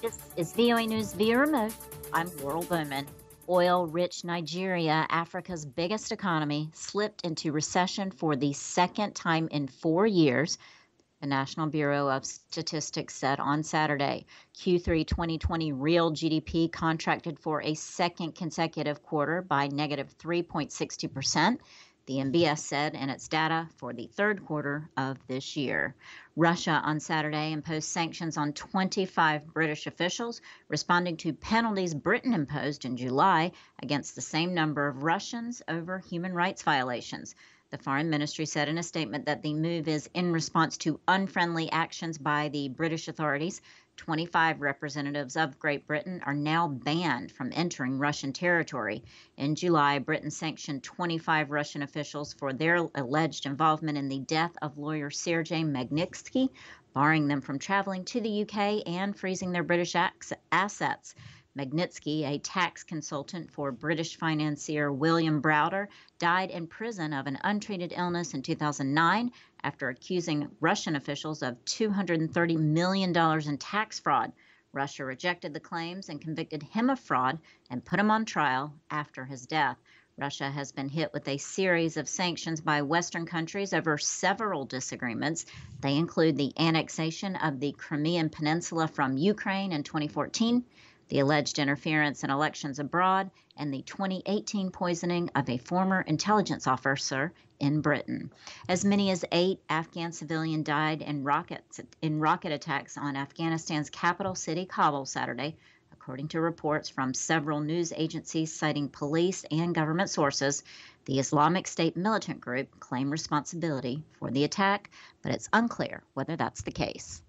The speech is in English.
This is VOA News via remote. I'm Laurel Bowman. Oil-rich Nigeria, Africa's biggest economy, slipped into recession for the second time in 4 years, the National Bureau of Statistics said on Saturday. Q3 2020 real GDP contracted for a second consecutive quarter by negative 3.62%. The NBS said in its data for the third quarter of this year. Russia on Saturday imposed sanctions on 25 British officials, responding to penalties Britain imposed in July against the same number of Russians over human rights violations. The Foreign Ministry said in a statement that the move is in response to unfriendly actions by the British authorities. 25 representatives of Great Britain are now banned from entering Russian territory. In July, Britain sanctioned 25 Russian officials for their alleged involvement in the death of lawyer Sergei Magnitsky, barring them from traveling to the UK and freezing their British assets. Magnitsky, a tax consultant for British financier William Browder, died in prison of an untreated illness in 2009 after accusing Russian officials of $230 million in tax fraud. Russia rejected the claims and convicted him of fraud and put him on trial after his death. Russia has been hit with a series of sanctions by Western countries over several disagreements. They include the annexation of the Crimean Peninsula from Ukraine in 2014, the alleged interference in elections abroad, and the 2018 poisoning of a former intelligence officer in Britain. As many as 8 Afghan civilians died in rocket attacks on Afghanistan's capital city, Kabul, Saturday, according to reports from several news agencies citing police and government sources. The Islamic State militant group claimed responsibility for the attack, but it's unclear whether that's the case.